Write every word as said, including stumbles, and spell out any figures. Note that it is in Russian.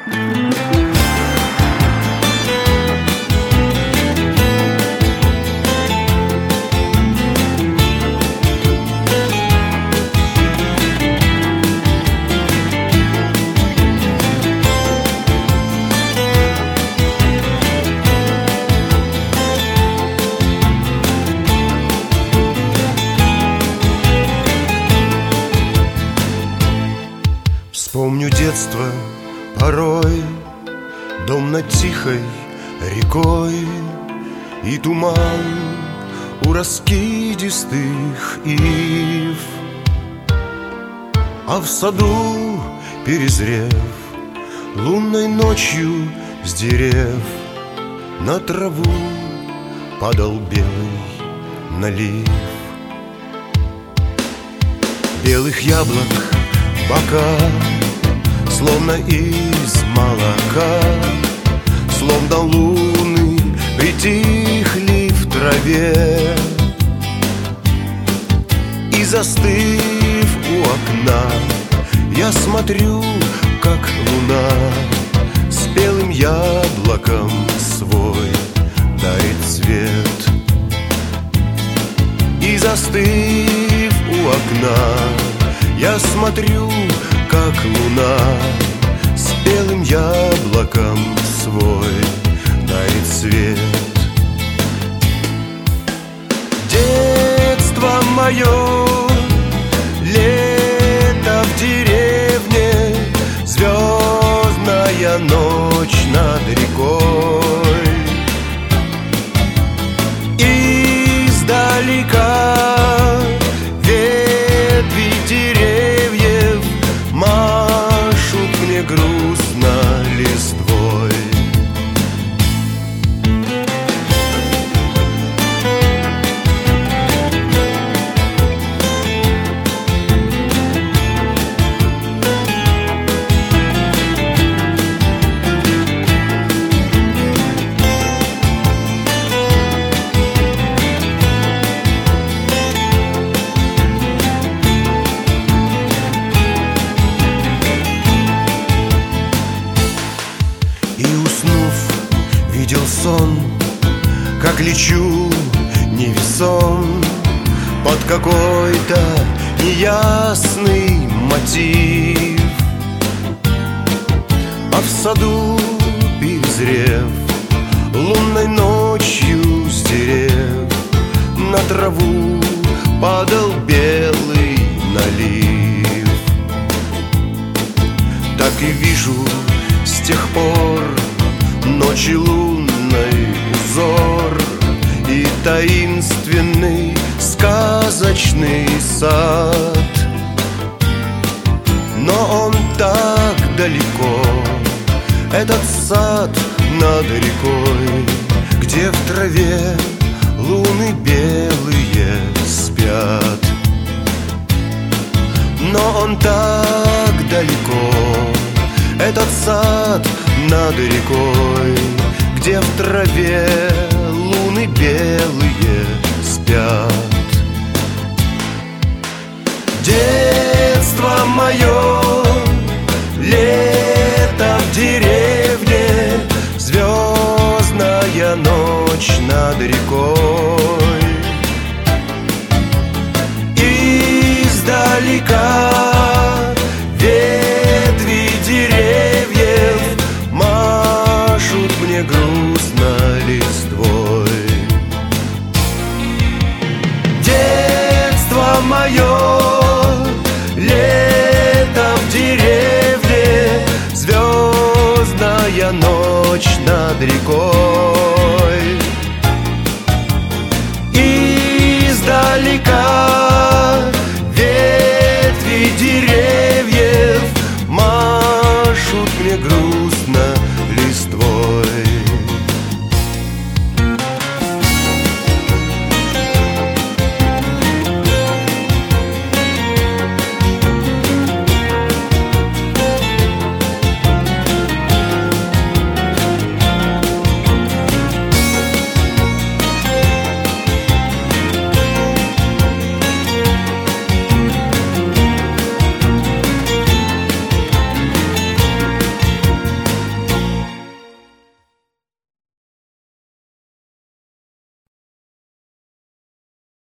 Вспомню детство порой, дом над тихой рекой и туман у раскидистых ив. А в саду, перезрев, лунной ночью с дерев на траву падал белый налив. Белых яблок бока, словно из молока, словно луны притихли в траве. И застыв у окна, я смотрю, как луна с белым яблоком свой дарит цвет. И застыв у окна, я смотрю, как луна с белым яблоком свой дарит свет. Детство мое, лето в деревне, звездная ночь над рекой. Издалека ветви деревьев машут мне грустно листвой. И уснув, видел сон, как лечу невесом под какой-то неясный мотив. А в саду, перезрев, лунной ночью с дерев на траву падал белый налив. Так и вижу с тех пор ночи лунный узор и таинственный сказочный сад. Но он так далеко, этот сад над рекой, где в траве луны белые спят. Но он так далеко, этот сад над рекой, где в траве луны белые спят. Детство мое, лето в деревне, звездная ночь над рекой. Издалека ветви деревьев машут мне грустно листвой. Детство мое, лето в деревне, звездная ночь над рекой.